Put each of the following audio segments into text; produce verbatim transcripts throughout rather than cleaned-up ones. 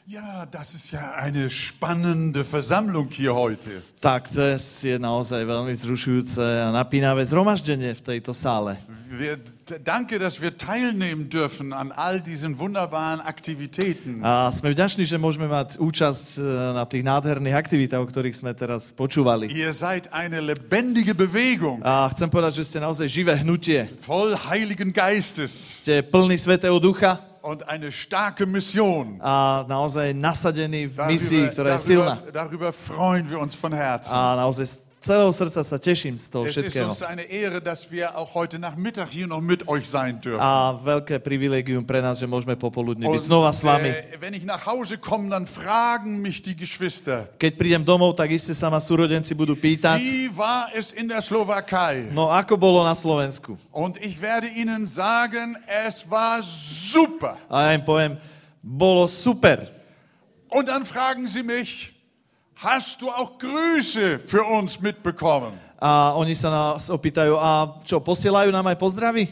Ja, das ist ja eine spannende Versammlung hier heute. Tak, to je naozaj veľmi vzrušujúce a napínavé zhromaždenie v tejto sále. Wir, danke, dass wir teilnehmen dürfen an all diesen wunderbaren Aktivitäten. A sme vďační, že môžeme mať účasť na tých nádherných aktivitách, o ktorých sme teraz počúvali. Ihr seid eine lebendige Bewegung. A chcem povedať, že ste naozaj živé hnutie. Voll Heiligen Geistes. Ste plný Svätého Ducha. Und eine starke Mission. A naozaj nasadený v misii, Darüber, ktorá je darüber, silná. darüber freuen wir uns von Herzen. A naozaj z celého srdca sa teším z toho Es ist všetkého. uns eine Ehre, dass wir auch heute Nachmittag hier noch mit euch sein dürfen. A veľké privilégium pre nás, že môžeme popoludne byť Und, znova s vami. äh, wenn ich nach Hause komme, dann fragen mich die Geschwister, Keď prídem domov, tak iste sa ma súrodenci budú pýtať, wie war es in der Slowakei? no ako bolo na Slovensku? Und ich werde ihnen sagen, es war super. A ja im poviem, bolo super. Und dann fragen sie mich, hast du auch Grüße für uns mitbekommen? A oni sa nás opýtajú, a čo, posielajú nám aj pozdravy?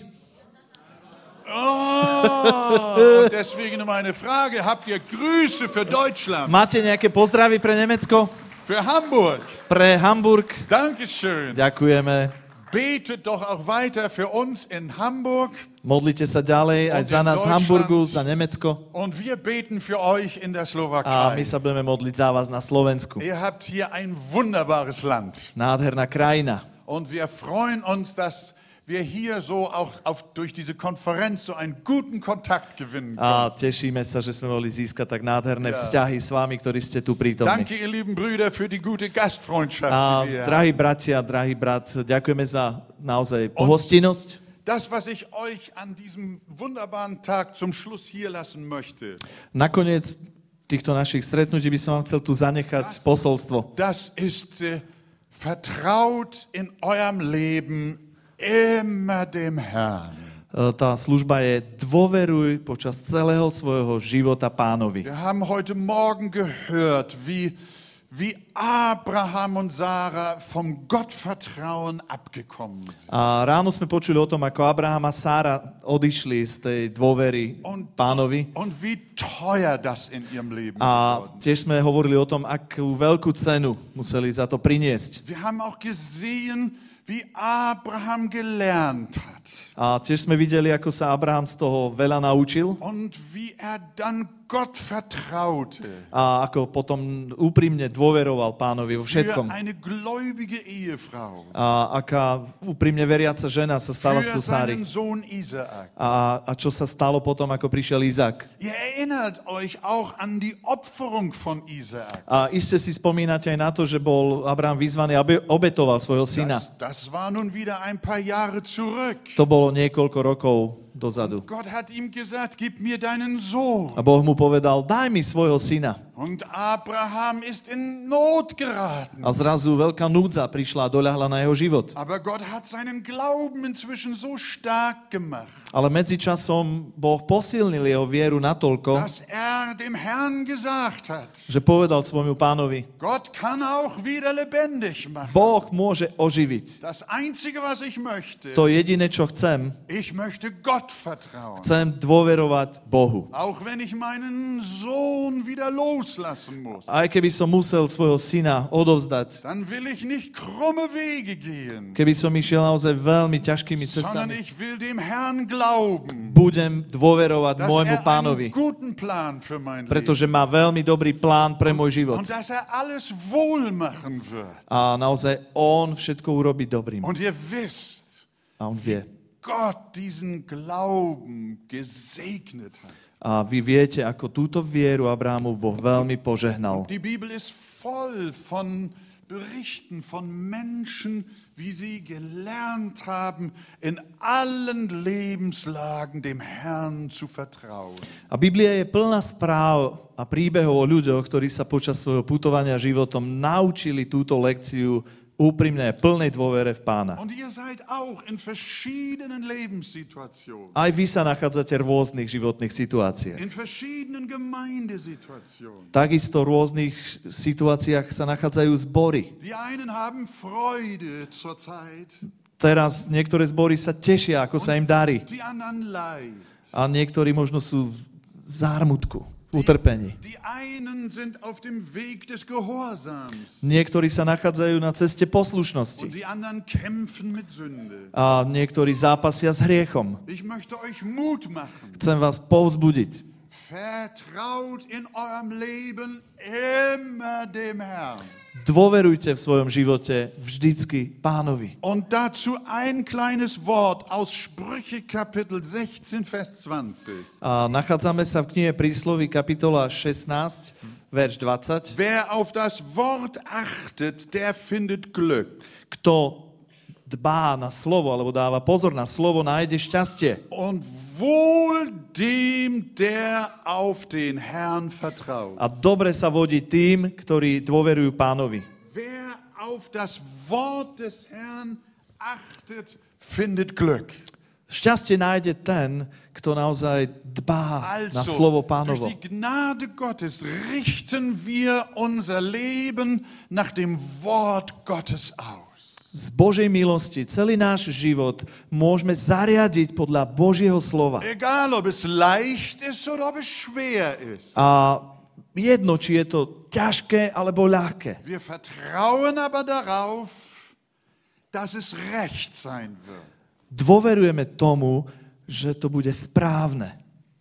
Oh, deswegen meine Frage, habt ihr Grüße für Deutschland? Máte nejaké pozdravy pre Nemecko? Für Hamburg? Pre Hamburg? Dankeschön. Ďakujeme. Betet doch auch weiter für uns in Hamburg. Modlite sa ďalej aj za nás v Hamburgu, za Nemecko. Und wir beten für euch in der A my Slowakei. sa budeme modliť za vás na Slovensku. Ihr habt hier ein wunderbares Land. Nádherná krajina. Und wir freuen uns, dass wir hier so auch auf, durch diese Konferenz so einen guten Kontakt gewinnen A können. tešíme sa, že sme mohli získať tak nádherné Ja. vzťahy s vami, ktorí ste tu prítomní. Danke, ihr lieben Brüder, für die gute Gastfreundschaft, A die wir haben. drahí bratia, drahý brat, ďakujeme za naozaj pohostinnosť. Das, was ich euch an diesem wunderbaren Tag zum Schluss hier lassen möchte, Nakoniec týchto našich stretnutí by som vám chcel tu zanechať posolstvo. das ist äh, vertraut in eurem Leben immer dem Herrn. E, Tá služba je dôveruj počas celého svojho života Pánovi. Wir haben heute Morgen gehört, wie, wie Abraham und Sarah vom Gottvertrauen abgekommen sind. A ráno sme počuli o tom, ako Abraham a Sára odišli z tej dôvery Und, Pánovi. und wie teuer das in ihrem Leben A geworden ist. tiež sme hovorili o tom, akú veľkú cenu museli za to priniesť. Wir haben auch gesehen, wie Abraham gelernt hat A tiež sme videli, ako sa Abraham z toho veľa naučil und wie er dann Gott vertraute. a ako potom úprimne dôveroval Pánovi vo Für všetkom. eine gläubige Ehefrau. A aká úprimne veriaca žena sa stala Für zo Sáry. seinen Sohn Isaak. A, a čo sa stalo potom, ako prišiel Izák. Ihr erinnert euch auch an die Opferung von Isaak. A iste si spomínate aj na to, že bol Abraham vyzvaný, aby obetoval svojho syna. Das, das war nun wieder ein paar Jahre zurück. To bolo niekoľko rokov dozadu. Gott hat ihm gesagt, gib mir deinen Sohn. A Boh mu povedal, daj mi svojho syna. Und Abraham ist in Not geraten. A zrazu veľká núdza prišla a doľahla na jeho život. Aber Gott hat seinen Glauben inzwischen so stark gemacht, Ale medzičasom Boh posilnil jeho vieru natoľko, dass er dem Herrn gesagt hat, že povedal svojmu pánovi, Gott kann auch wieder lebendig machen. Boh môže oživiť. Das Einzige, was ich möchte, To jediné, čo chcem, ich möchte Gott vertrauen. chcem dôverovať Bohu. Auch wenn ich meinen Sohn wieder loslassen muss, Aj keby som musel svojho syna odovzdať, dann will ich nicht krumme Wege gehen, keby som išiel naozaj veľmi ťažkými sondern cestami, ich will dem Herrn glauben, budem dôverovať dass môjmu er pánovi, einen guten Plan für mein Leben pretože má veľmi dobrý plán pre môj život. und dass er alles wohl machen wird. A naozaj on všetko urobí dobrým. Und ihr wisst, A on vie. Gott diesen Glauben gesegnet hat. A vy viete, ako túto vieru Abrahamu Boh veľmi požehnal. Die Bibel ist voll von Berichten von Menschen, wie sie gelernt haben, in allen Lebenslagen dem Herrn zu vertrauen. A Biblia je plná správ a príbehov o ľuďoch, ktorí sa počas svojho putovania životom naučili túto lekciu úprimnej a plnej dôvere v Pána. Und ihr seid auch in verschiedenen Lebenssituationen, Aj vy sa nachádzate v rôznych životných situáciách. in verschiedenen Gemeindesituationen. Takisto v rôznych situáciách sa nachádzajú zbory. Die einen haben Freude zurzeit, Teraz niektoré zbory sa tešia, ako sa im darí. die anderen Leid. A niektorí možno sú v zármutku. v utrpení. Die einen sind auf dem Weg des Gehorsams Niektorí sa nachádzajú na ceste poslušnosti und die anderen kämpfen mit Sünde. a niektorí zápasia s hriechom. Ich möchte euch Mut machen. Chcem vás povzbudiť. Vertraut in eurem Leben immer dem Herrn. Dôverujte v svojom živote vždycky Pánovi. Und dazu ein kleines Wort aus Sprüche Kapitel sechzehn, Vers zwanzig. A nachádzame sa v knihe Prísloví kapitola šestnásť, verš dvadsať. Wer auf das Wort achtet, der findet Glück. Kto dbá na slovo, alebo dáva pozor na slovo, nájde šťastie. Und wohl dem, der auf den Herrn vertraut. A dobre sa vodí tým, ktorí dôverujú Pánovi. Wer auf das Wort des Herrn achtet, findet Glück. Šťastie nájde ten, kto naozaj dbá na slovo durch Pánovo. die Gnade Gottes richten wir unser Leben nach dem Wort Gottes aus. Z Božej milosti celý náš život môžeme zariadiť podľa Božieho slova. Egal, ob es leicht ist oder ob es schwer ist. A jedno, či je to ťažké alebo ľahké. Wir vertrauen aber darauf, dass es recht sein wird. Dôverujeme tomu, že to bude správne.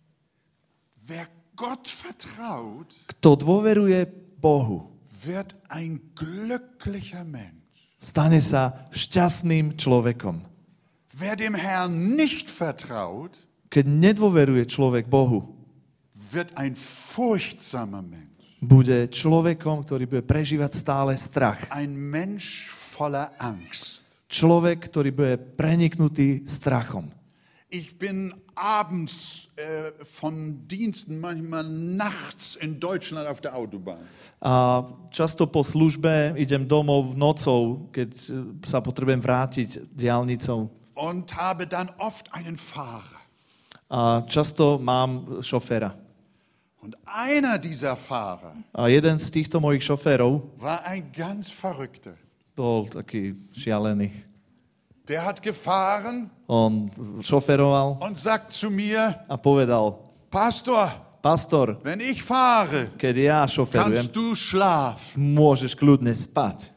Wer Gott vertraut, Kto dôveruje Bohu, wird ein glücklicher Mensch. stane sa šťastným človekom. Wer dem Herrn nicht vertraut, Keď nedôveruje človek Bohu, wird ein furchtsamer Mensch. bude človekom, ktorý bude prežívať stále strach. Ein Mensch voller Angst. Človek, ktorý bude preniknutý strachom. Ich bin abends äh, von Diensten, manchmal nachts in Deutschland auf der Autobahn. A často po službe idem domov nocou, keď sa potrebujem vrátiť diaľnicou. Und habe dann oft einen Fahrer. A často mám šoféra. Und einer dieser Fahrer A jeden z týchto mojich šoférov war ein ganz Verrückter. bol taký šialený. Der hat gefahren On šoferoval und sagt zu mir, a povedal, Pastor, pastor, wenn ich fahre, keď ja šoferujem, kannst du schlafen. môžeš kľudne spať.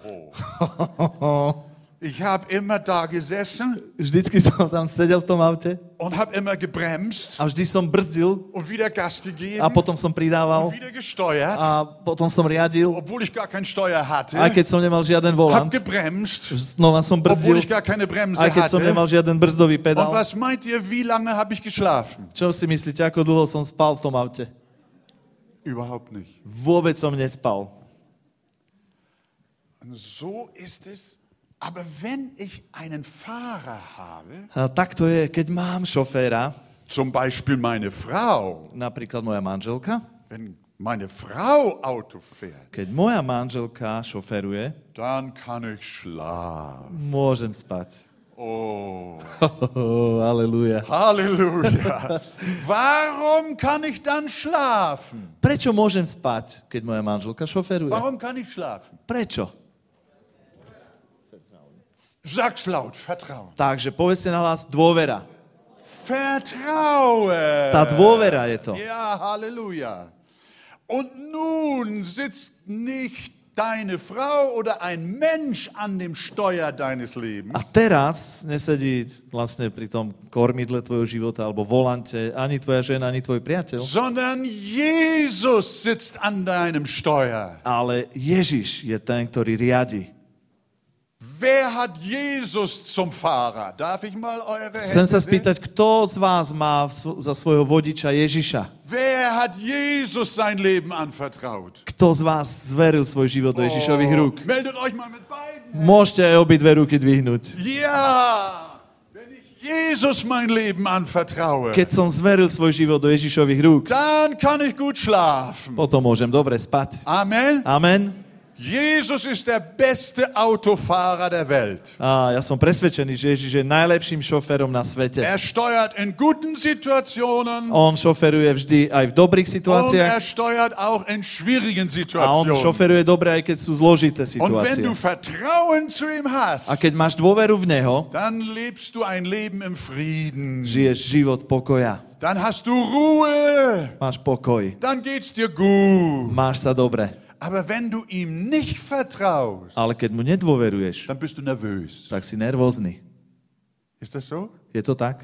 Ich habe immer da gesessen Vždycky som tam sedel v tom aute und habe immer gebremst a vždy som brzdil und wieder Gas gegeben a potom som pridával und wieder gesteuert, a potom som riadil, obwohl ich gar keinen Steuer hatte. aj keď som nemal žiaden Hab volant. gebremst, Znova som obwohl brzdil, ich gar keine Bremse aj keď som hatte. nemal žiaden brzdový Und pedál. was meint ihr, wie lange habe ich geschlafen? Čo si myslíte, ako dlho som spal v tom aute? Überhaupt nicht. Vôbec som nespal. Und so ist es. Aber wenn ich einen Fahrer habe, A tak to je, keď mám šoféra, zum Beispiel meine Frau, napríklad moja manželka, wenn meine Frau Auto fährt, keď moja manželka šoferuje, dann kann ich schlafen. môžem spať. Oh, Oh, aleluja. Halleluja. Warum kann ich dann schlafen? Prečo môžem spať, keď moja manželka šoferuje? Warum kann ich schlafen? Prečo? Sag's laut, Vertrauen. Takže povedzte na hlas dôvera. Vertraue. Tá dôvera je to. Ja, Halleluja. Und nun sitzt nicht deine Frau oder ein Mensch an dem Steuer deines Lebens, A teraz nesedí vlastne pri tom kormidle tvojho života alebo volante ani tvoja žena, ani tvoj priateľ, sondern Jesus sitzt an deinem Steuer. ale Ježiš je ten, ktorý riadi. Wer hat Jesus zum Fahrer? Darf ich mal eure Chcem Hände sa sehen? spýtať, kto z vás má za svojho vodiča Ježiša? Wer hat Jesus sein Leben anvertraut? Kto z vás zveril svoj život do Ježišových rúk? Meldet euch mal mit beiden. Môžete aj obidve ruky dvihnúť. Ja, wenn ich Jesus mein Leben anvertraue, Keď som zveril svoj život do Ježišových rúk, dann kann ich gut schlafen. potom môžem dobre spať. Amen. Amen. Jesus ist der beste Autofahrer der Welt. A ja som presvedčený, že Ježiš je najlepším šoférom na svete. Er steuert in guten Situationen On šoferuje vždy aj v dobrých und situáciách er steuert auch in schwierigen a on Situationen. šoferuje dobre, aj keď sú zložité Und wenn situácie. du Vertrauen zu ihm hast, A keď máš dôveru v Neho, dann lebst du ein Leben im Frieden. žiješ život pokoja. Dann hast du Ruhe. Máš pokoj. Dann geht's dir gut. Máš sa dobre. Aber wenn du ihm nicht vertraust, Ale keď mu nedôveruješ, dann bist du nervös. tak si nervózny. Ist das so? Je to tak?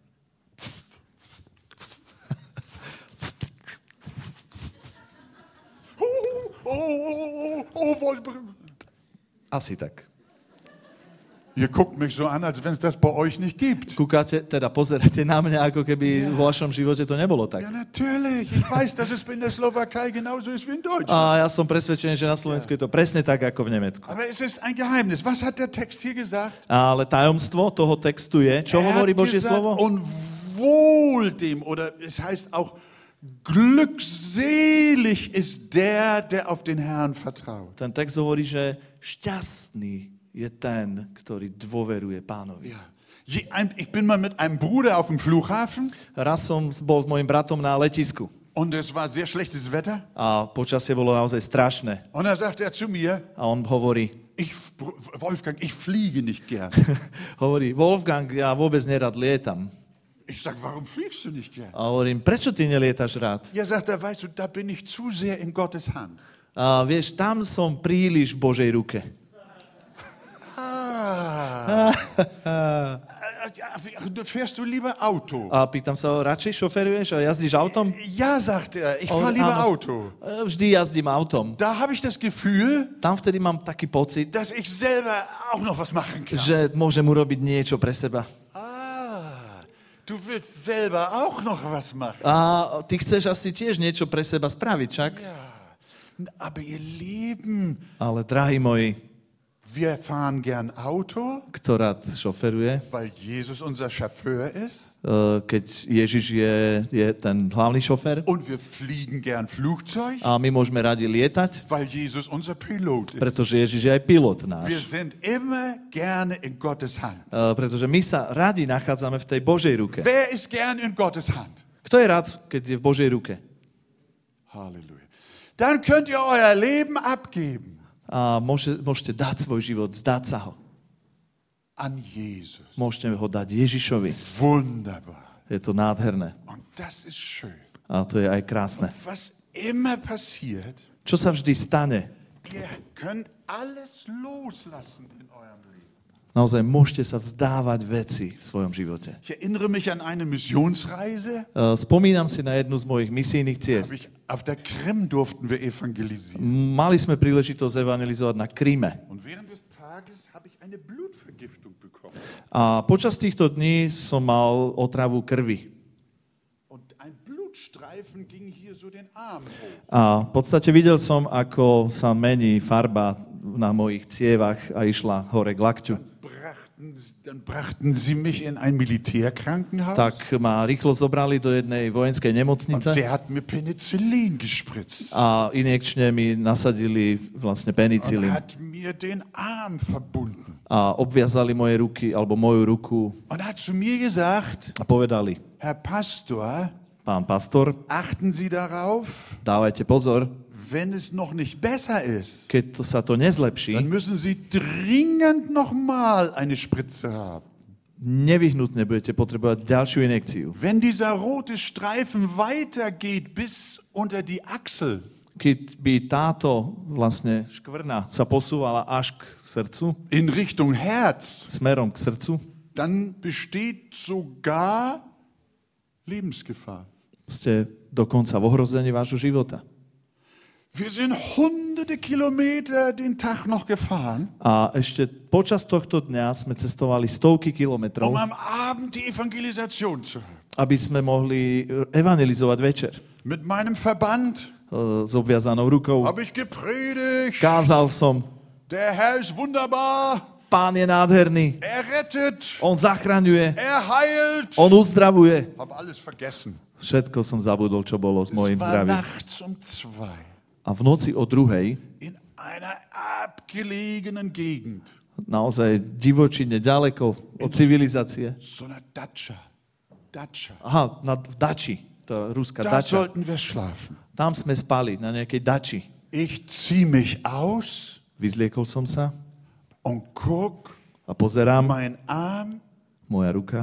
Oh, oh, oh, oh, Wolfsburg. Asi tak. Ihr guckt mich so an, als wenn es das bei euch nicht gibt. Kúkate, teda pozeráte na mňa, ako keby v vašom živote to nebolo tak. Ja, natürlich. Ich weiß, dass es in der Slowakei genauso ist wie in Deutschland. A ja som presvedčený, že na Slovensku je to presne tak, ako v Nemecku. Aber es ist ein Geheimnis. Was hat der Text hier gesagt? Ale tajomstvo toho textu je, čo Er hovorí hat Božie gesagt, slovo? und wohl dem, oder es heißt auch, glückselig ist der, der auf den Herrn vertraut. Ten text hovorí, že šťastný je ten, ktorý dôveruje Pánovi. Ja. Je- ein- Ich bin mal mit einem Bruder auf dem Flughafen Raz som bol s mojim bratom na letisku und es war sehr schlechtes Wetter. a počasie bolo naozaj strašné. Und da sagt er zu mir, A on hovorí, ich, Wolfgang, ich fliege nicht gern. hovorí, Wolfgang, ja vôbec nerad lietam. Ich sag, warum fliegst du nicht gern? A hovorím, prečo ty nelietaš rád? Ja, sagt er, weißt du, da bin ich zu sehr in Gottes Hand. A vieš, tam som príliš v Božej ruke. Ah. Fährst du lieber Auto? A pýtam sa ho, radšej šoferuješ a jazdíš autom? Ja, sagt er, ich On- fahre lieber áno. Auto. E, Vždy jazdím autom. Da habe ich das Gefühl, Tam vtedy mám taký pocit, dass ich selber auch noch was machen kann. že môžem urobiť niečo pre seba. Ah, du willst selber auch noch was machen. A ty chceš asi tiež niečo pre seba spraviť, však? Ja, aber ihr Lieben, Ale drahí moji, wir fahren gern Auto, kto rád šoferuje, weil Jesus unser Chauffeur ist. e, keď Ježiš je, je ten hlavný šofer Und wir fliegen gern Flugzeug, a my môžeme radi lietať, weil Jesus unser Pilot ist. pretože Ježiš je aj pilot Wir náš. sind immer gerne in Gottes Hand. E, Pretože my sa radi nachádzame v tej Božej ruke. Wer ist gern in Gottes Hand? Kto je rád, keď je v Božej ruke? Halleluja. Dann könnt ihr euer Leben abgeben A môže, môžete dať svoj život, zdať sa ho. an Jesus. Môžete ho dať Ježišovi. Wunderbar. Je to nádherné. Und das ist schön. A to je aj krásne. Was immer passiert, Čo sa vždy stane? ihr könnt alles loslassen in eurem Leben. Naozaj môžete sa vzdávať veci v svojom živote. Ich erinnere mich an eine Missionsreise. E, Spomínam si na jednu z mojich misijných Hab ciest. ich, auf der Krim durften wir evangelisieren. Mali sme príležitosť evangelizovať na Kríme. Und während des Tages habe ich eine Blutvergiftung bekommen. A počas týchto dní som mal otravu krvi. Und ein Blutstreifen ging hier so den Arm hoch. A v podstate videl som, ako sa mení farba na mojich cievach a išla hore k lakťu. Brachten, dann brachten sie mich in ein Militärkrankenhaus. Tak ma rýchlo zobrali do jednej vojenskej Und nemocnice der hat mir Penicillin gespritzt. a injekčne mi nasadili vlastne Und penicilín hat mir den Arm verbunden. a obviazali moje ruky alebo moju ruku Und hat zu mir gesagt, a povedali, Herr Pastor, pán pastor, achten Sie darauf, dávajte pozor, wenn es noch nicht besser ist, keď to sa to nezlepší, dann müssen Sie dringend nochmal eine Spritze haben. nevyhnutne budete potrebovať ďalšiu injekciu. Wenn dieser rote Streifen weitergeht bis unter die Achsel, Keď by táto vlastne škvrna sa posúvala až k srdcu, in Richtung Herz, smerom k srdcu, dann besteht sogar Lebensgefahr. ste dokonca v ohrození vášho života. Wir sind hunderte Kilometer den Tag noch gefahren, A ešte počas tohto dňa sme cestovali stovky kilometrov, um am Abend die Evangelisation zu hören. aby sme mohli evangelizovať večer. Mit meinem Verband E, S obviazanou rukou. habe ich gepredigt. Kázal som, Der Herr ist wunderbar. Pán je nádherný, Er rettet. on zachraňuje, Er heilt. on uzdravuje. Habe alles vergessen. Všetko som zabudol, čo bolo s Es mojim war zdravím. nachts um zwei. A v noci o druhej In einer abgelegenen Gegend. Naozaj divočine, ďaleko od civilizácie. So einer Datscha. Datscha. Aha, na, v Dači, to ruská Da Dača. sollten wir schlafen. Tam sme spali, na nejakej Dači. Ich zieh mich aus Vyzliekol som sa und guck a pozerám, mein Arm moja ruka.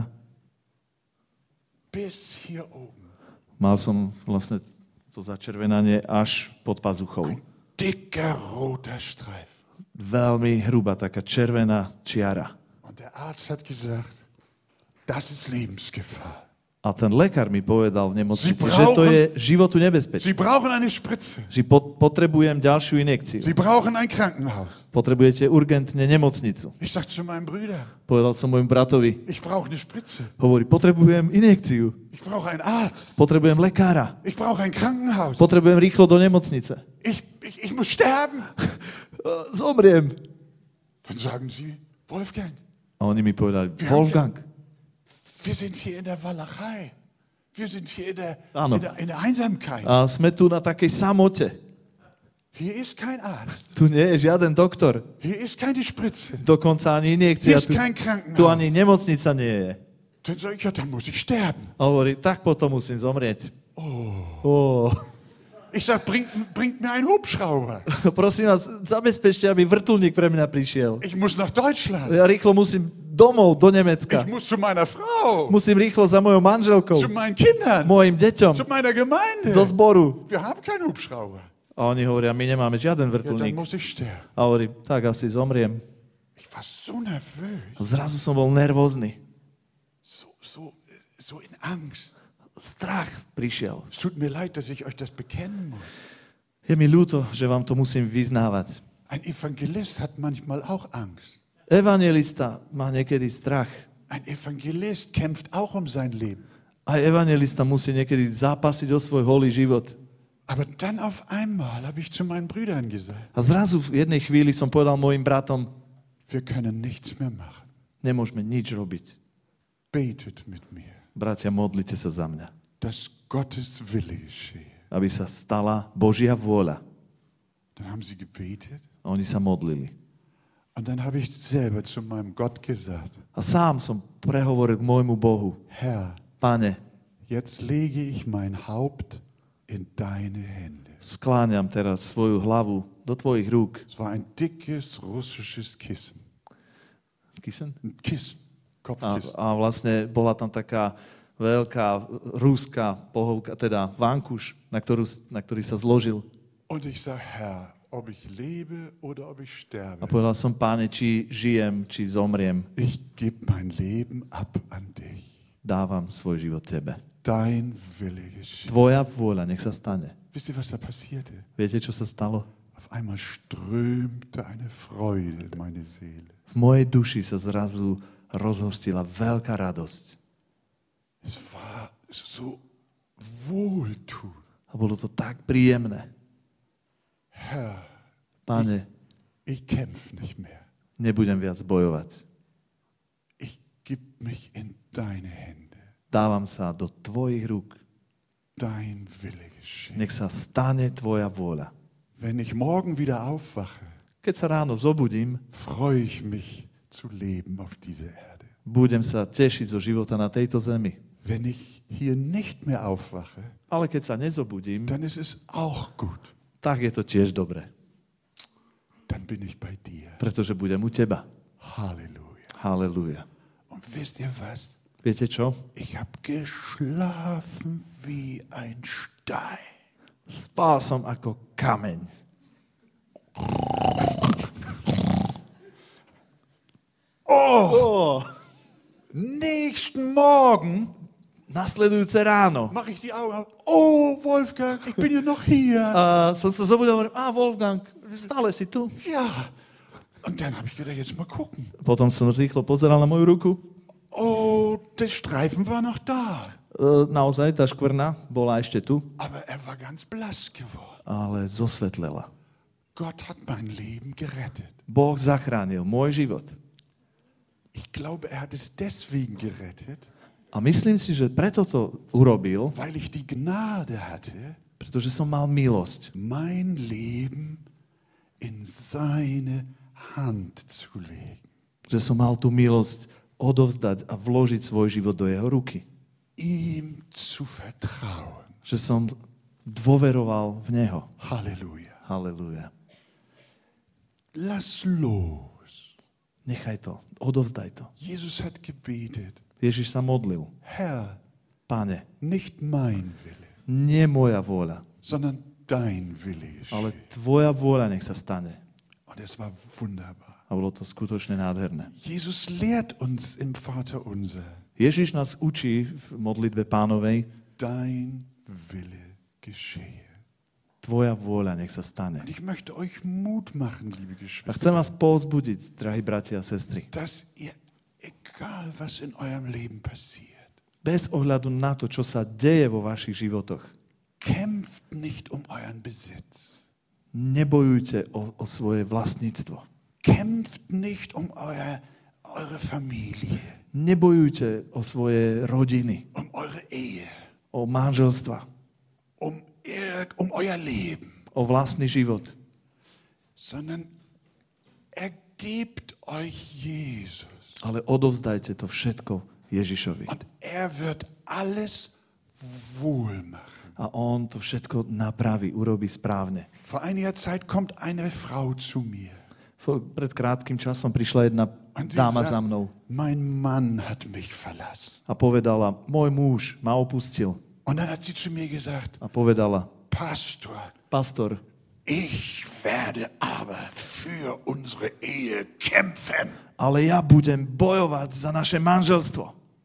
bis hier oben. Mal som vlastne to začervenanie až pod pazuchou. Dicker roter Streifen. Veľmi hrubá, taká červená čiara. Und der Arzt hat gesagt, das ist Lebensgefahr. A ten lekár mi povedal v nemocnici, Sie že to brauchen- je životu nebezpečné. Sie brauchen eine Spritze. Že po- potrebujem ďalšiu injekciu. Sie brauchen ein Krankenhaus. Potrebujete urgentne nemocnicu. Ich sag zu meinem Bruder, Povedal som môjmu bratovi. ich brauche eine Spritze. Hovorí, potrebujem injekciu. Ich brauche einen Arzt. Potrebujem lekára. Ich brauche ein Krankenhaus. Potrebujem rýchlo do nemocnice. Ich, ich, ich muss sterben. Zomriem. Dann sagen sie, Wolfgang, A oni mi povedali, Wir haben- Wolfgang, wir sind hier in der Walachei. Wir sind hier in der, Áno. in der, in der Einsamkeit. a sme tu na takej samote. Hier ist kein Arzt. Tu nie je žiaden doktor. Hier ist keine Spritze. Dokonca ani injekcia. Hier ist Tu, kein tu Krankenhaus. ani nemocnica nie je. Dann sage ich, ja, dann muss ich sterben. A hovorí, tak potom musím zomrieť. Oh. Ich sage, bringt, bringt mir einen Hubschrauber. Prosím vás, zabezpečte, aby vrtuľník pre mňa prišiel. Ich muss nach Deutschland. Ja rýchlo musím domov, do Nemecka. Ich muss zu meiner Frau, Musím rýchlo za mojou manželkou, zu meinen Kindern, mojim deťom, zu meiner do Gemeinde. zboru. Wir haben keinen Hubschrauber. A oni hovoria, my nemáme žiaden Ja, dann vrtuľník. muss ich sterben. A hovorím, tak asi zomriem. Ich war so nervös, A zrazu som bol nervózny. so, so, so in Angst. Strach prišiel. Es tut mir leid, dass ich euch das bekennen muss. Je mi ľúto, že vám to musím vyznávať. Ein Evangelist hat manchmal auch Angst. Evangelista má niekedy strach. Ein Evangelist kämpft auch um sein Leben. Aj evangelista musí niekedy zápasiť o svoj holý život. Aber dann auf einmal habe ich zu meinen Brüdern gesagt, A zrazu v jednej chvíli som povedal mojim bratom, wir können nichts mehr machen. nemôžeme nič robiť. Betet mit mir, Bratia, modlite sa za mňa, dass Gottes Wille geschehe. aby sa stala Božia vôľa. Dann haben sie gebetet A oni sa modlili. und dann habe ich selber zu meinem Gott gesagt, A sám som prehovoril k môjmu Bohu. Herr, Pane, jetzt lege ich mein Haupt in deine Hände. skláňam teraz svoju hlavu do tvojich rúk. Es war ein dickes russisches Kissen. Kysen? Ein Kissen, A, Kopfkissen. a vlastne bola tam taká veľká ruská pohovka, teda vankuš, na, ktorú, na ktorý sa zložil. Und ich sage, Herr, ob ich lebe oder ob ich A sterbe, povedal som, Páne, či žijem, či zomriem, ich gebe mein Leben ab an dich. dávam svoj život tebe. Dein Wille geschehe. Tvoja vôľa, nech sa stane. Wisst ihr, was da passierte? Viete, čo sa stalo? Auf einmal strömte eine Freude in meine Seele. V mojej duši sa zrazu rozhostila veľká radosť. Es war so wohltuend. A bolo to tak príjemné. Herr, Páne, ich kämpfe nicht mehr. nebudem viac bojovať. Ich gebe mich in deine Hände. Dávam sa do tvojich rúk. Dein Wille geschehe. Nech sa stane tvoja vôľa. Wenn ich morgen wieder aufwache, Keď sa ráno zobudím, freue ich mich zu leben auf dieser Erde. budem sa tešiť zo života na tejto zemi. Wenn ich hier nicht mehr aufwache, Ale keď sa nezobudím, dann ist es auch gut. tak je to tiež dobre. Dann bin ich bei dir. Pretože budem u teba. Halleluja. Halelúja. Und wisst ihr was? Viete čo? Ich habe geschlafen wie ein Stein. Spal som ako kameň. Oh, Oh, nächsten Morgen nasledujúce ráno. mache ich die Augen auf. Oh, Wolfgang, ich bin ja noch hier. A som sa zobudil a hovorím, a Wolfgang, stále si tu. Ja. Und dann habe ich gedacht, jetzt mal gucken. Potom som rýchlo pozeral na moju ruku. Oh, der Streifen war noch da. E, naozaj, tá škvrna bola ešte tu, Aber er war ganz blass geworden. ale zosvetlela. Gott hat mein Leben gerettet. Boh zachránil môj život. Ich glaube, er hat es deswegen gerettet, A myslím si, že preto to urobil, weil ich die Gnade hatte, pretože som mal milosť mein Leben in seine Hand zu legen. Že som mal tú milosť odovzdať a vložiť svoj život do jeho ruky. Ihm zu vertrauen. Že som dôveroval v neho. Halleluja. Halleluja. Lass los. Nechaj to, odovzdaj to. Jesus hat gebetet. Ježiš sa modlil. Herr, Pane, nicht mein Wille, nie moja vôľa, sondern dein Wille ale geschehe. tvoja vôľa nech sa stane. Und es war wunderbar. A bolo to skutočne nádherné. Jesus lehrt uns im Vater unser, Ježiš nás učí v modlitbe Pánovej, dein Wille geschehe. tvoja vôľa nech sa stane. Und ich möchte euch Mut machen, liebe A Geschwister, chcem vás povzbudiť, drahí bratia a sestry, dass ihr, egal was in eurem Leben passiert, bez ohľadu na to, čo sa deje vo vašich životoch, kämpft nicht um euren Besitz. nebojujte o, o svoje vlastníctvo. Kämpft nicht um euer, eure Familie, Nebojujte o svoje rodiny, um eure Ehe, o manželstva, um, ir, um euer Leben, o vlastný život, sondern ergebt euch Jesus. ale odovzdajte to všetko Ježišovi. Und er wird alles wohl machen. A on to všetko napraví, urobí správne. Vor einiger Zeit kommt eine Frau zu mir Pred krátkým časom prišla jedna und sie dáma za sagt, mnou mein Mann hat mich verlassen. a povedala, môj muž ma opustil. Und dann hat sie zu mir gesagt, A povedala, Pastor, pastor, ich werde aber für unsere Ehe kämpfen. ale ja budem bojovať za naše manželstvo.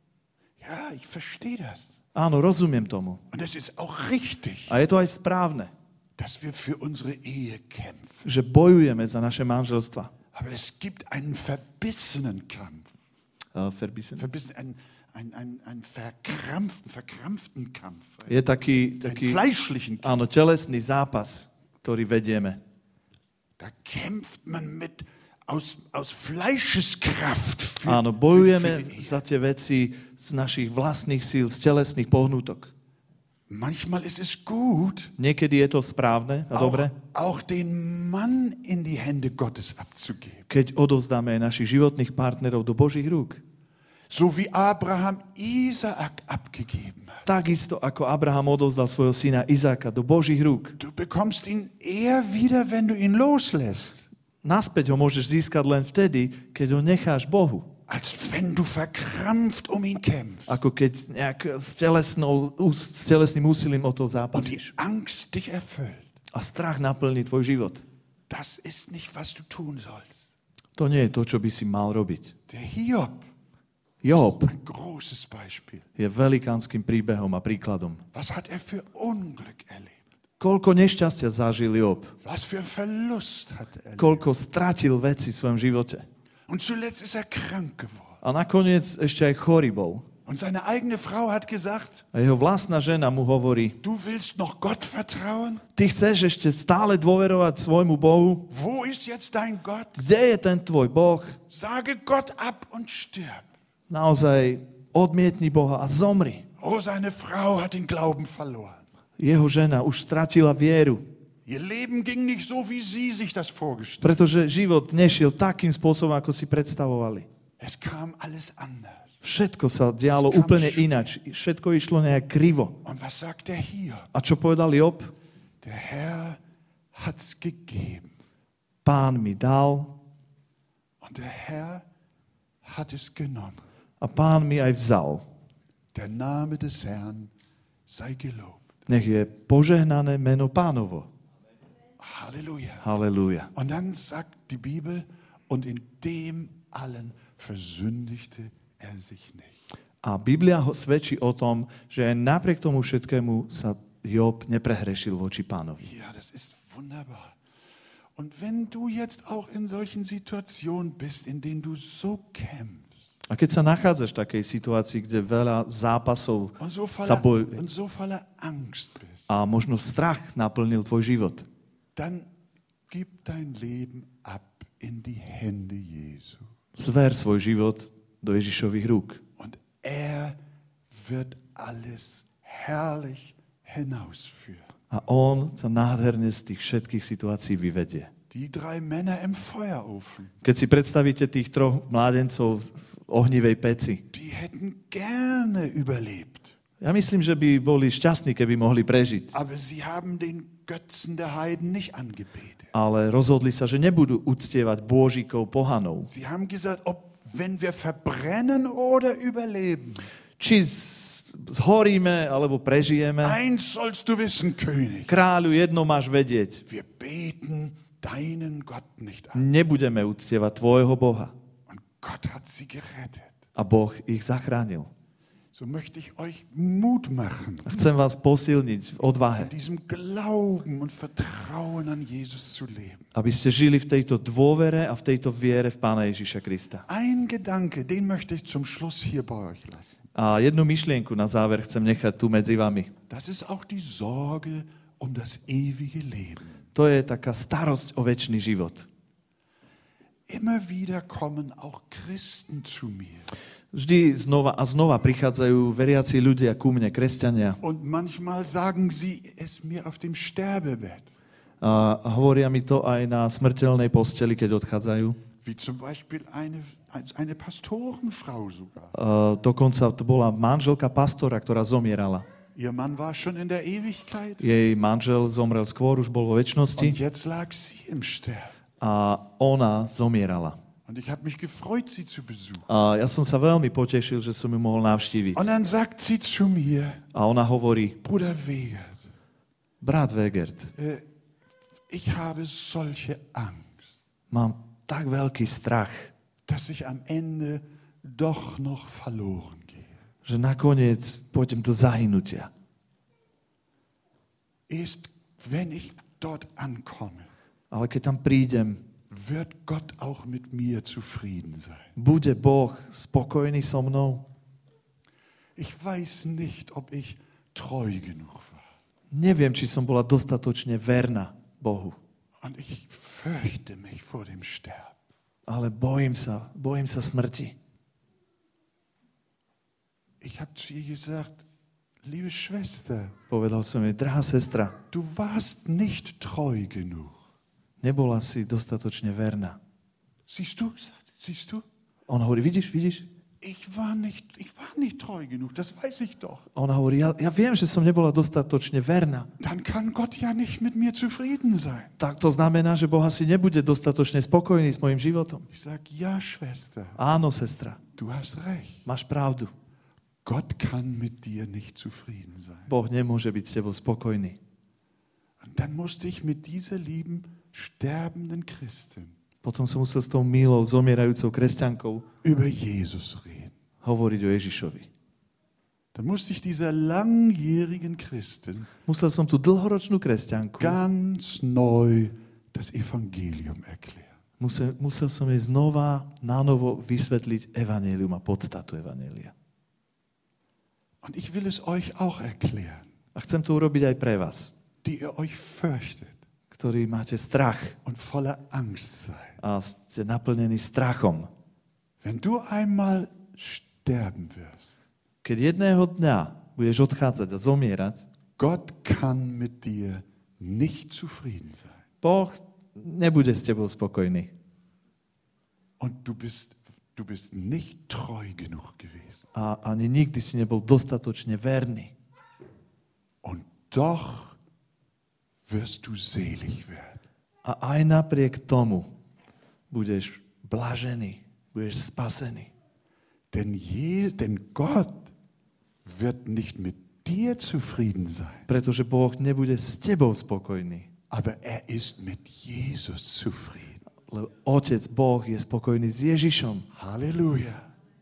Ja, ich verstehe das. Áno, rozumiem tomu. Und es ist auch richtig, A je to aj správne, dass wir für unsere Ehe kämpfen. že bojujeme za naše manželstva. Aber es gibt einen verbissenen Kampf. Uh, Ferbisen. Verbissen, einen, einen, einen, einen verkrampften, verkrampften Kampf. Je taký, Einen taký fleischlichen Kampf. áno, telesný zápas, ktorý vedieme. Da kämpft man mit aus, aus Fleischeskraft für, Áno, für, für bojujeme die Ehe. za tie veci z našich vlastných síl, z telesných pohnútok. Manchmal ist es gut, Niekedy je to správne a auch, dobre, auch den Mann in die Hände Gottes abzugeben. keď odovzdáme aj našich životných partnerov do Božích rúk. So wie Abraham Isaak abgegeben hat. Takisto ako Abraham odovzdal svojho syna Izáka do Božích rúk. Du bekommst ihn eher wieder, wenn du ihn loslässt, Naspäť ho môžeš získať len vtedy, keď ho necháš Bohu. als wenn du verkrampft um ihn kämpfst Ako keď nejak s, telesnou, s telesným úsilím o to und die zápasíš. Angst dich erfüllt. A strach naplní tvoj život. Das ist nicht, was du tun sollst. To nie je to, čo by si mal robiť. Der Hiob, Job ein großes Beispiel. je velikánskym príbehom a príkladom. Was hat er für Unglück erlebt? Koľko nešťastia zažil Job. Was für Verlust hat er erlebt? Koľko stratil veci v svojom živote. Und zuletzt ist er krank geworden. A nakoniec ešte aj chorý bol. Und seine eigene Frau hat gesagt, A jeho vlastná žena mu hovorí, du willst noch Gott vertrauen? ty chceš ešte stále dôverovať svojmu Bohu? Wo ist jetzt dein Gott? Kde je ten tvoj Boh? Sage Gott ab und stirb. Naozaj odmietni Boha a zomri. Oh, seine Frau hat den Glauben verloren. Jeho žena už stratila vieru, Ihr Leben ging nicht so, wie sie sich das vorgestellt haben. pretože život nešiel takým spôsobom, ako si predstavovali. Es kam alles anders. Všetko sa dialo úplne inač. Všetko išlo nejak krivo. Und was sagt der hier? A čo povedal Job? Der Herr hat's gegeben. Pán mi dal Und der Herr hat es genommen. a pán mi aj vzal. Der Name des Herrn sei gelobt. Nech je požehnané meno Pánovo. Halleluja. Halelúja. Und dann sagt die Bibel, und in dem allen versündigte er sich nicht. A Biblia ho svedčí o tom, že aj napriek tomu všetkému sa Job neprehrešil voči Pánovi. Ja, das ist wunderbar. Und wenn du jetzt auch in solchen Situationen bist, in denen du so kämpfst A keď sa nachádzaš v takej situácii, kde veľa zápasov und so sa voller, bojuje und so voller Angst bist, a možno strach naplnil tvoj život, dann gib dein Leben ab in die Hände Jesu. zver svoj život do Ježišových rúk. Und er wird alles herrlich hinausführen. A on sa nádherne z tých všetkých situácií vyvedie. Die drei Männer im Feuerofen. Keď si predstavíte tých troch mládencov v ohnivej peci, Die hätten gerne überlebt. ja myslím, že by boli šťastní, keby mohli prežiť. Aber sie haben den Götzen der Heiden nicht angebetet. Ale rozhodli sa, že nebudú uctievať bôžikov pohanov. Sie haben gesagt, ob wenn wir verbrennen oder überleben. Či zhoríme, alebo prežijeme. Eins sollst du wissen, König. Kráľu, jedno máš vedieť. Wir beten deinen Gott nicht an. Nebudeme uctievať tvojho Boha. Und Gott hat sie gerettet. A Boh ich zachránil. So möchte ich euch Mut machen, Chcem vás posilniť v odvahe, in diesem Glauben und Vertrauen an Jesus zu leben. aby ste žili v tejto dôvere a v tejto viere v Pána Ježiša Krista. Ein Gedanke, den möchte ich zum Schluss hier bei euch lassen. A jednu myšlienku na záver chcem nechať tu medzi vami. Das ist auch die Sorge um das ewige Leben. To je taká starosť o večný život. Immer wieder kommen auch Christen zu mir. Vždy znova a znova prichádzajú veriaci ľudia ku mne, kresťania. Und manchmal sagen sie es mir auf dem Sterbebett. A hovoria mi to aj na smrteľnej posteli, keď odchádzajú. Wie zum Beispiel eine, eine Pastorenfrau sogar. A dokonca to bola manželka pastora, ktorá zomierala. Ihr Mann war schon in der Ewigkeit Jej manžel zomrel skôr, už bol vo večnosti und jetzt lag sie im Sterben. a ona zomierala. Und ich habe mich gefreut, sie zu besuchen. A ja som sa veľmi potešil, že som ju mohol navštíviť. Und dann sagt sie zu mir, A ona hovorí, Bruder Wegert, brat Wegert, äh, ich habe solche Angst, mám tak veľký strach, dass ich am Ende doch noch verloren gehe. že nakoniec pôjdem do zahynutia. Erst wenn ich dort ankomme, Ale keď tam prídem, wird Gott auch mit mir zufrieden sein. bude Boh spokojný so mnou? Ich weiß nicht, ob ich treu genug war. Neviem, či som bola dostatočne verná Bohu. Und ich fürchte mich vor dem Sterben. Ale bojím sa, bojím sa smrti. Ich habe zu ihr gesagt, liebe Schwester, Povedal som jej, drahá sestra, du warst nicht treu genug. nebola si dostatočne verná. Siehst du, siehst du? A ona hovorí, vidíš, vidíš? Ich war nicht, ich war nicht treu genug, das weiß ich doch. A ona hovorí, ja, ja viem, že som nebola dostatočne verná. Dann kann Gott ja nicht mit mir zufrieden sein. Tak to znamená, že Boh asi nebude dostatočne spokojný s mojim životom. Ich sage, ja, Schwester, Áno, sestra, du hast recht. máš pravdu. Gott kann mit dir nicht zufrieden sein. Boh nemôže byť s tebou spokojný. Und dann musste ich mit dieser lieben, sterbenden Christin Potom som musel s tou milou, zomierajúcou kresťankou über Jesus reden. hovoriť o Ježišovi. Dann musste ich dieser langjährigen Christin Musel som tú dlhoročnú kresťanku, ganz neu das Evangelium erklären. musel, musel som jej znova, nánovo vysvetliť evanjelium a podstatu evanjelia. Und ich will es euch auch erklären, A chcem to urobiť aj pre vás, die ihr euch fürchtet ktorí máte strach und voller Angst seid. a ste naplnení strachom. Wenn du einmal sterben wirst, Keď jedného dňa budeš odchádzať a zomierať, Gott kann mit dir nicht zufrieden sein. Boh nebude s tebou spokojný. Und du bist, du bist nicht treu genug gewesen. A ani nikdy si nebol dostatočne verný. Und doch wirst du selig werden. A aj napriek tomu budeš blažený, budeš spasený. Denn, je, denn Gott wird nicht mit dir zufrieden sein, Pretože Boh nebude s tebou spokojný. aber er ist mit Jesus zufrieden. Lebo Otec, Boh je spokojný s Ježišom. Halleluja.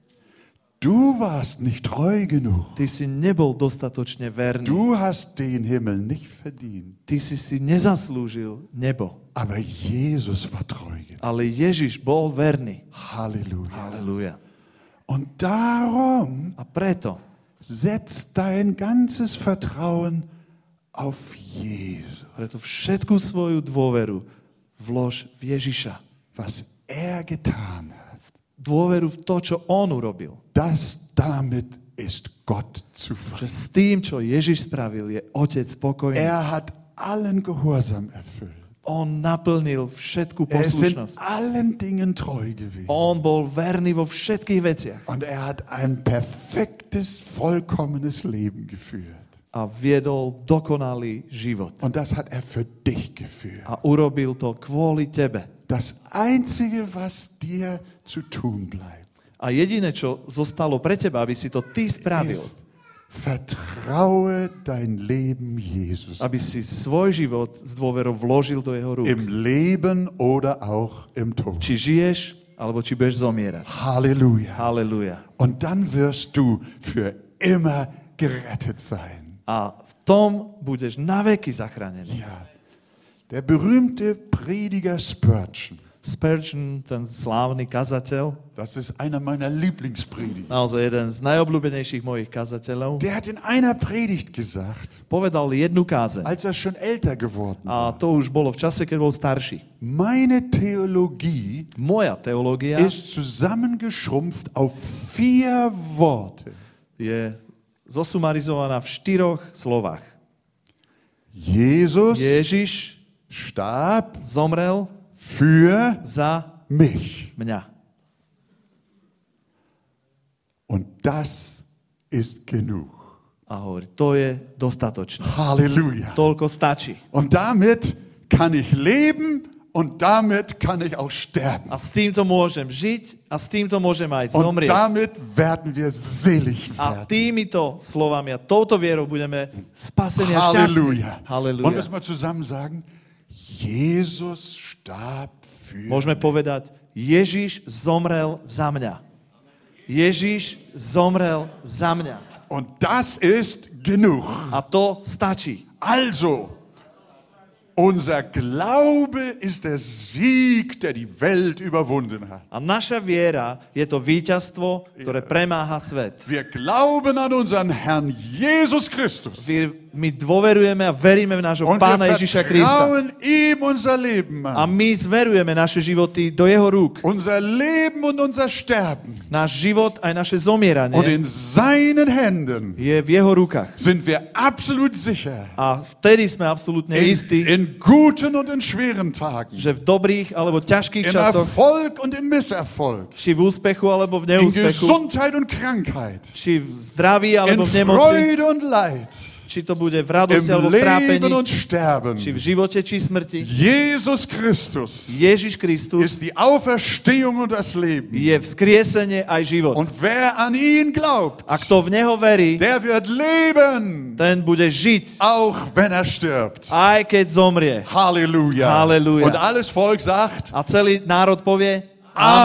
Du warst nicht treu genug. Ty si nebol dostatočne verný. Du hast den Himmel nicht verdient. Ty si si nezaslúžil nebo. Aber Jesus war treu genug. Ale Ježiš bol verný. Halleluja. Halelúja. Und darum A preto setz dein ganzes Vertrauen auf Jesus. Preto všetku svoju dôveru vlož v Ježiša. Was er getan hat, Dôveru v to, čo on urobil. das damit ist Gott Že zufrieden. s tým, čo Ježiš spravil, je Otec spokojný. Er hat allen Gehorsam erfüllt. On naplnil všetku Er ist in poslušnosť. allen Dingen treu gewesen. On bol verný vo všetkých veciach. Und er hat ein perfektes, vollkommenes Leben geführt. A viedol dokonalý život. Und das hat er für dich geführt. A urobil to kvôli tebe. Das Einzige, was dir zu tun bleibt, A jediné, čo zostalo pre teba, aby si to ty spravil, ist, vertraue dein Leben Jesus. aby si svoj život s dôverou vložil do jeho rúk. Im Leben oder auch im Tod. Či žiješ, alebo či budeš zomierať. Halleluja. Halleluja. Und dann wirst du für immer gerettet sein. A v tom budeš naveky zachránený. Ja. Der berühmte Prediger Spurgeon, Spurgeon, ten slávny kazateľ, das ist einer meiner Lieblingsprediger. naozaj jeden z najobľúbenejších mojich kazateľov, Der hat in einer Predigt gesagt, povedal jednu kázeň. als er schon älter geworden A war, to už bolo v čase, keď bol starší. meine Theologie Moja teológia ist zusammengeschrumpft auf vier Worte. je zosumarizovaná v štyroch slovách. Jesus Ježiš starb zomrel für za mich. mňa. Und das ist genug. A hovorí, to je dostatočné. Halleluja. Toľko stačí. Und damit kann ich leben und damit kann ich auch sterben. A s týmto môžem žiť a s týmto môžem aj Und zomrieť. damit werden wir selig A werden. týmito slovami a touto vierou budeme spasení a šťastní. Halleluja. Wollen wir Halleluja. es mal zusammen sagen? Jesus starb für Môžeme povedať, Ježiš zomrel za mňa. Ježiš zomrel za mňa. Und das ist genug. A to stačí. Also, unser Glaube ist der Sieg, der die Welt überwunden hat. A naša viera je to víťazstvo, ktoré premáha svet. Wir glauben an unseren Herrn Jesus Christus. My, my dôverujeme a veríme v nášho Und Pána wir Ježiša Krista. vertrauen ihm unser Leben A an. my zverujeme naše životy do jeho rúk. Unser Leben und unser Sterben. Náš život aj naše Und zomieranie in seinen Händen je v jeho rukách. sind wir absolut sicher. A vtedy sme absolútne In, istí, in guten und in schweren Tagen. že v dobrých alebo ťažkých Im časoch, Erfolg und im Misserfolg. či v úspechu alebo v In neúspechu, Gesundheit und Krankheit. či v zdraví In alebo v nemoci, Freude und Leid. či to bude v radosti Im alebo v trápení, Leben und Sterben. či v živote, či smrti. Jesus Christus Ježiš Kristus ist die Auferstehung und das Leben. je vzkriesenie aj život. Und wer an ihn glaubt, A kto v neho verí, der wird leben, ten bude žiť, auch wenn er stirbt. aj keď zomrie. Halleluja. Halleluja. Und alles Volk sagt, A celý národ povie,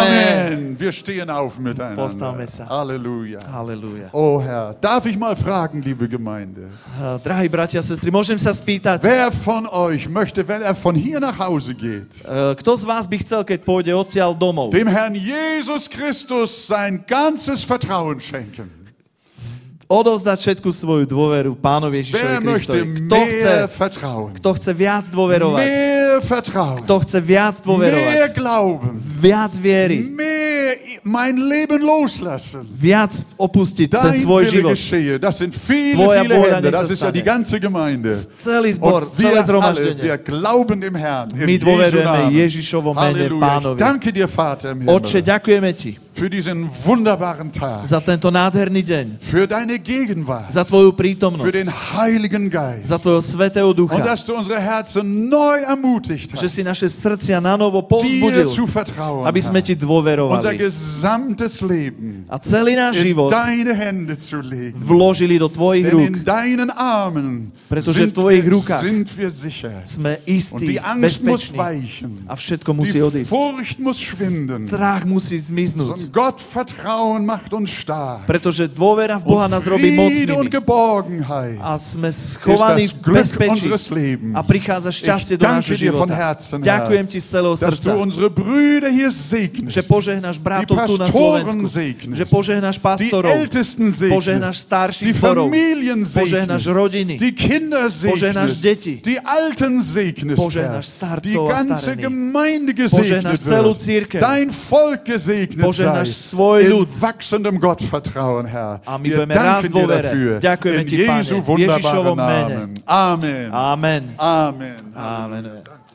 Amen. Amen. Wir stehen auf Postavme miteinander. sa. Halleluja. Halleluja. Oh Herr, darf ich mal fragen, liebe Gemeinde, Uh, Drahí bratia a sestry, môžem sa spýtať, wer von euch möchte, wenn er von hier nach Hause geht, uh, kto z vás by chcel, keď pôjde odtiaľ domov, dem Herrn Jesus Christus sein ganzes Vertrauen schenken? odovzdať všetku svoju dôveru Pánovi Wer Ježišovi möchte Kristovi? Kto chce, mehr vertrauen? kto chce viac dôverovať? Mehr Vertrauen. Kto chce viac Mehr dôverovať? Glauben. Viac viery? Mehr mein Leben loslassen. Viac opustiť ten Dein svoj Wille život? geschehe. Das sind viele, Tvoja viele vôľa Hände. nech sa Das ist ja stane. die ganze Gemeinde. Celý zbor, Und celé wir alle, zhromaždenie. wir glauben dem Herrn. My In Jesu dôverujeme Namen. Ježišovo mene Halleluja. Ich Pánovi. danke dir, Vater im Otče, Himmel, ďakujeme Ti für diesen wunderbaren Tag, za tento nádherný deň, für deine Gegenwart, za Tvoju für prítomnosť, den Heiligen Geist. za Tvojho Svätého Und Ducha, dass du unsere Herzen neu ermutigt že hast, si naše srdcia na novo dir povzbudil, zu vertrauen, aby sme Ti Herr. Unser dôverovali gesamtes Leben a celý náš in život deine Hände zu legen. vložili do Tvojich Denn rúk. in deinen Armen Pretože v sind Tvojich wir, rukách sind wir sicher. Sme Und istí, die Angst muss bezpeční weichen. a všetko musí Die odísť. Furcht muss schwinden. Strach musí zmiznúť, Und Gott Vertrauen macht uns stark. pretože dôvera v Boha Und nás robí Friede und mocnými Geborgenheit a sme ist schovaní das v Glück bezpečí unseres Lebens. a prichádza šťastie Ich do danke nášho dir von života. Herzen, Ďakujem Herr, Ti z celého dass du srdca, unsere Brüder hier že segnest, požehnáš bratov tu na Pastoren Slovensku, segnest, že požehnáš die pastorov, Ältesten požehnáš segnest, starších die zborov, Familien požehnáš segnest, rodiny, die Kinder požehnáš segnest, deti, die Alten segnest, Herr, požehnáš die starcov a ganze starených, Gemeinde požehnáš gesegnet celú wird, cirkev, dein Volk gesegnet sei, požehnáš svoj in ľud. wachsendem Gottvertrauen, Herr. A my Wir budeme raz danken dir dôvere. dafür. Ďakujeme In Ti, Pane, Jesu v Ježišovom wunderbaren mene. Namen. Amen. Amen. Amen. Amen.